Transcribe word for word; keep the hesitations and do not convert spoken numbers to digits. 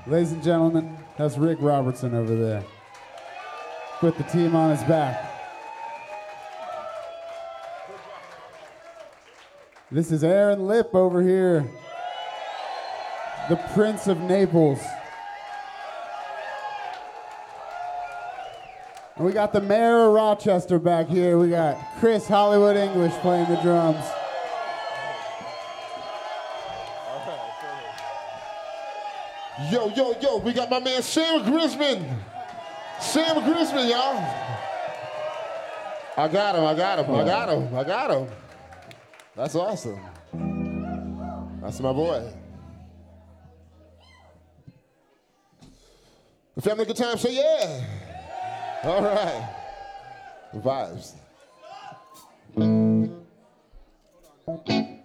Ladies and gentlemen, that's Rick Robertson over there. Put the team on his back. This is Aaron Lipp over here, the Prince of Naples. And we got the mayor of Rochester back here. We got Chris Hollywood English playing the drums. Yo, yo, yo, we got my man Sam Grisman. Sam Grisman, y'all. I got him, I got him, I got him, I got him. That's awesome. That's my boy. The family good time, say yeah. All right. The vibes.